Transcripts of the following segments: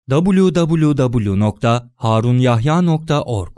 www.harunyahya.org.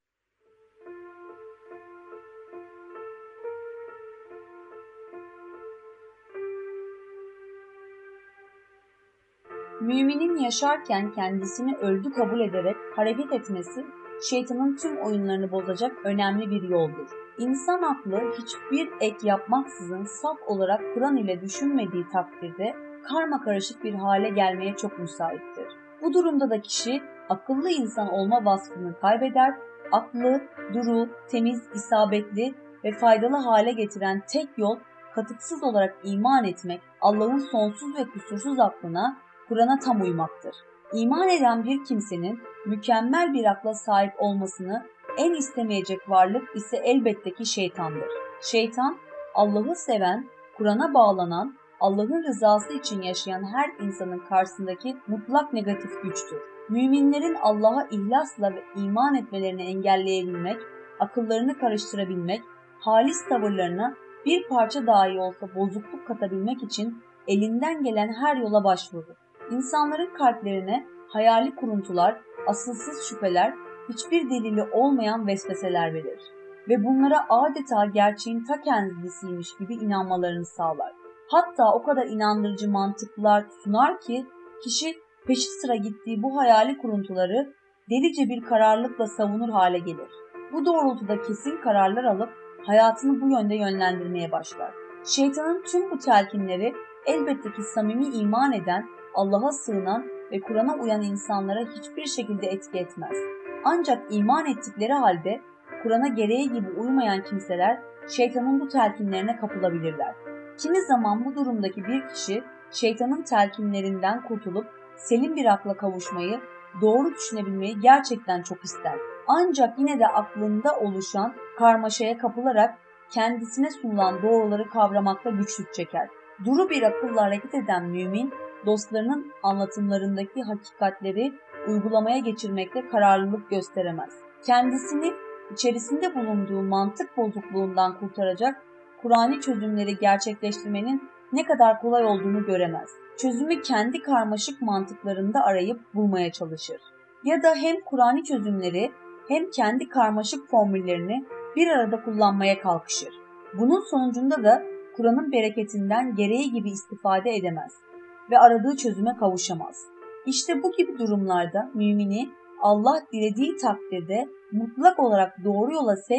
Müminin yaşarken kendisini öldü kabul ederek hareket etmesi, şeytanın tüm oyunlarını bozacak önemli bir yoldur. İnsan aklı hiçbir ek yapmaksızın saf olarak Kur'an ile düşünmediği takdirde karmakarışık bir hale gelmeye çok müsaittir. Bu durumda da kişi akıllı insan olma vasfını kaybeder, aklı, duru, temiz, isabetli ve faydalı hale getiren tek yol katıksız olarak iman etmek, Allah'ın sonsuz ve kusursuz aklına, Kur'an'a tam uymaktır. İman eden bir kimsenin mükemmel bir akla sahip olmasını en istemeyecek varlık ise elbette ki şeytandır. Şeytan, Allah'ı seven, Kur'an'a bağlanan, Allah'ın rızası için yaşayan her insanın karşısındaki mutlak negatif güçtür. Müminlerin Allah'a ihlasla ve iman etmelerini engelleyebilmek, akıllarını karıştırabilmek, halis tavırlarına bir parça dahi olsa bozukluk katabilmek için elinden gelen her yola başvurur. İnsanların kalplerine hayali kuruntular, asılsız şüpheler, hiçbir delili olmayan vesveseler verir ve bunlara adeta gerçeğin ta kendisiymiş gibi inanmalarını sağlar. Hatta o kadar inandırıcı mantıklar sunar ki kişi peşi sıra gittiği bu hayali kuruntuları delice bir kararlılıkla savunur hale gelir. Bu doğrultuda kesin kararlar alıp hayatını bu yönde yönlendirmeye başlar. Şeytanın tüm bu telkinleri elbette ki samimi iman eden, Allah'a sığınan ve Kur'an'a uyan insanlara hiçbir şekilde etki etmez. Ancak iman ettikleri halde Kur'an'a gereği gibi uymayan kimseler şeytanın bu telkinlerine kapılabilirler. Kimi zaman bu durumdaki bir kişi şeytanın telkinlerinden kurtulup selim bir akla kavuşmayı, doğru düşünebilmeyi gerçekten çok ister. Ancak yine de aklında oluşan karmaşaya kapılarak kendisine sunulan doğruları kavramakta güçlük çeker. Duru bir akılla hareket eden mümin, dostlarının anlatımlarındaki hakikatleri uygulamaya geçirmekte kararlılık gösteremez. Kendisini içerisinde bulunduğu mantık bozukluğundan kurtaracak Kur'ani çözümleri gerçekleştirmenin ne kadar kolay olduğunu göremez. Çözümü kendi karmaşık mantıklarında arayıp bulmaya çalışır. Ya da hem Kur'ani çözümleri hem kendi karmaşık formüllerini bir arada kullanmaya kalkışır. Bunun sonucunda da Kur'an'ın bereketinden gereği gibi istifade edemez ve aradığı çözüme kavuşamaz. İşte bu gibi durumlarda mümini Allah dilediği takdirde mutlak olarak doğru yola sevk